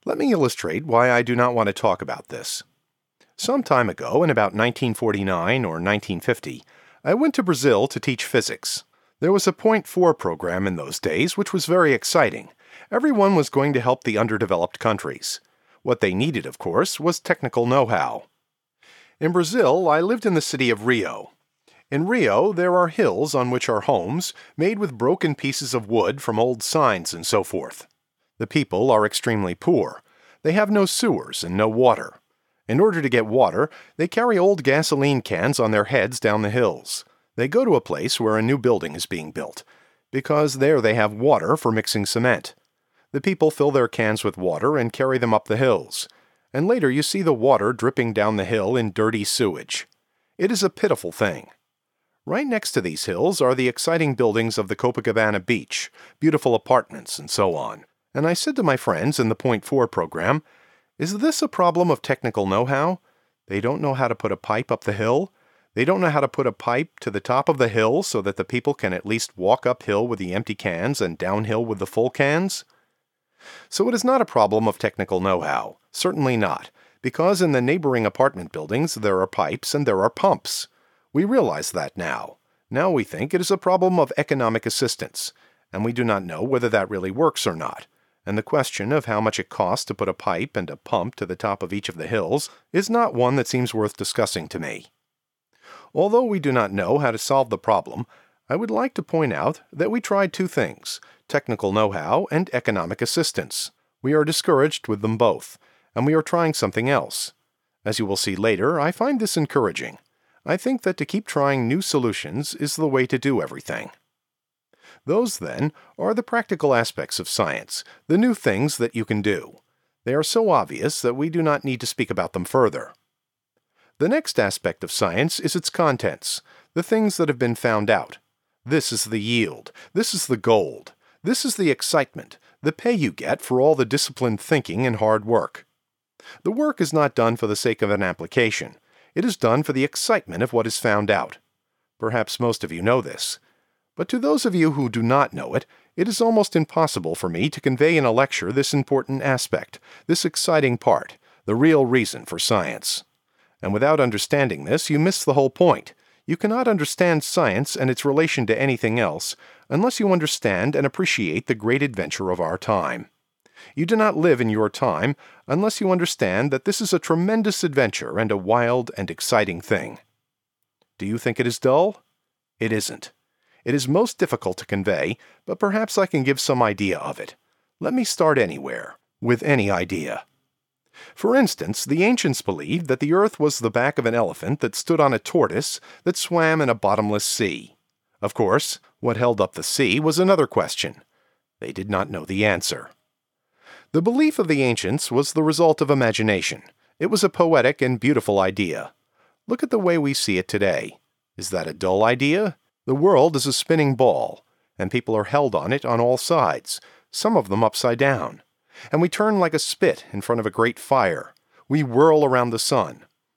Let me illustrate why I do not want to talk about this. Some time ago, in about 1949 or 1950, I went to Brazil to teach physics. There was a .4 program in those days which was very exciting. Everyone was going to help the underdeveloped countries. What they needed, of course, was technical know-how. In Brazil, I lived in the city of Rio. In Rio, there are hills on which are homes made with broken pieces of wood from old signs and so forth. The people are extremely poor. They have no sewers and no water. In order to get water, they carry old gasoline cans on their heads down the hills. They go to a place where a new building is being built, because there they have water for mixing cement. The people fill their cans with water and carry them up the hills, and later you see the water dripping down the hill in dirty sewage. It is a pitiful thing. Right next to these hills are the exciting buildings of the Copacabana beach, beautiful apartments, and so on. And I said to my friends in the .4 program, "Is this a problem of technical know-how? They don't know how to put a pipe up the hill? They don't know how to put a pipe to the top of the hill so that the people can at least walk uphill with the empty cans and downhill with the full cans?" So it is not a problem of technical know-how. Certainly not, because in the neighboring apartment buildings there are pipes and there are pumps. We realize that now. Now we think it is a problem of economic assistance, and we do not know whether that really works or not. And the question of how much it costs to put a pipe and a pump to the top of each of the hills is not one that seems worth discussing to me. Although we do not know how to solve the problem, I would like to point out that we tried two things: technical know-how and economic assistance. We are discouraged with them both, and we are trying something else. As you will see later, I find this encouraging. I think that to keep trying new solutions is the way to do everything. Those, then, are the practical aspects of science, the new things that you can do. They are so obvious that we do not need to speak about them further. The next aspect of science is its contents, the things that have been found out. This is the yield. This is the gold. This is the excitement, the pay you get for all the disciplined thinking and hard work. The work is not done for the sake of an application. It is done for the excitement of what is found out. Perhaps most of you know this. But to those of you who do not know it, it is almost impossible for me to convey in a lecture this important aspect, this exciting part, the real reason for science. And without understanding this, you miss the whole point. You cannot understand science and its relation to anything else unless you understand and appreciate the great adventure of our time. You do not live in your time unless you understand that this is a tremendous adventure and a wild and exciting thing. Do you think it is dull? It isn't. It is most difficult to convey, but perhaps I can give some idea of it. Let me start anywhere, with any idea. For instance, the ancients believed that the earth was the back of an elephant that stood on a tortoise that swam in a bottomless sea. Of course, what held up the sea was another question. They did not know the answer. The belief of the ancients was the result of imagination. It was a poetic and beautiful idea. Look at the way we see it today. Is that a dull idea? The world is a spinning ball, and people are held on it on all sides, some of them upside down. And we turn like a spit in front of a great fire. We whirl around the sun.